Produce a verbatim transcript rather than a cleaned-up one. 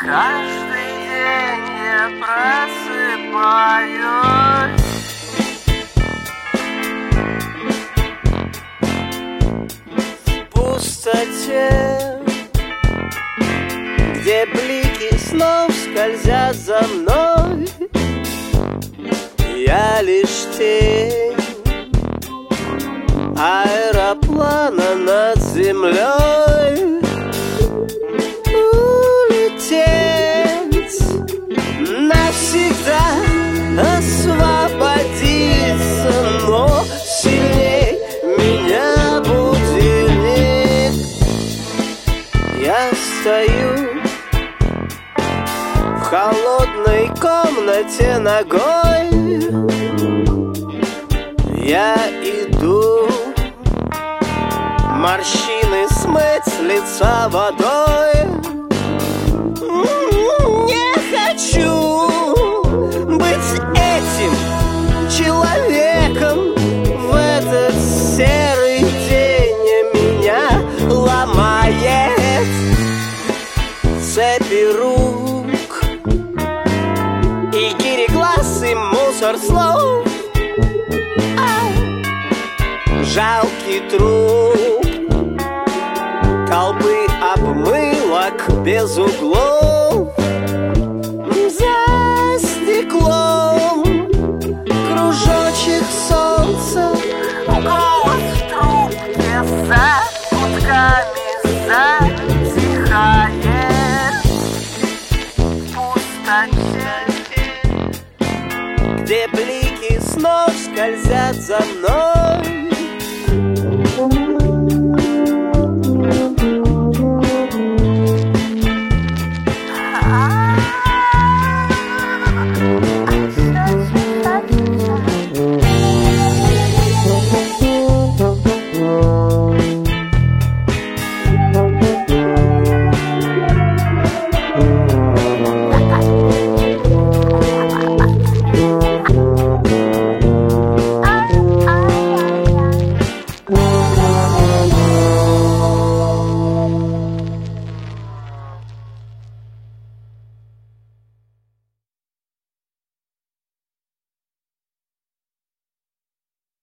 Каждый день я просыпаюсь в пустоте, где блики снов скользят за мной. Я лишь тень аэроплана над землей. Улететь навсегда, освободиться, но сильней меня будильник. Я стою в холодной комнате ногой. Я иду морщины смыть с лица водой. Не хочу быть этим человеком в этот серый день. Меня ломает цепи рук и гири глаз, и мусор слов. Жалкий труп толпы обмылок без углов. За стеклом кружочек солнца, голос в трубке за кутками затихает в пустоте, где блики снов скользят за мной.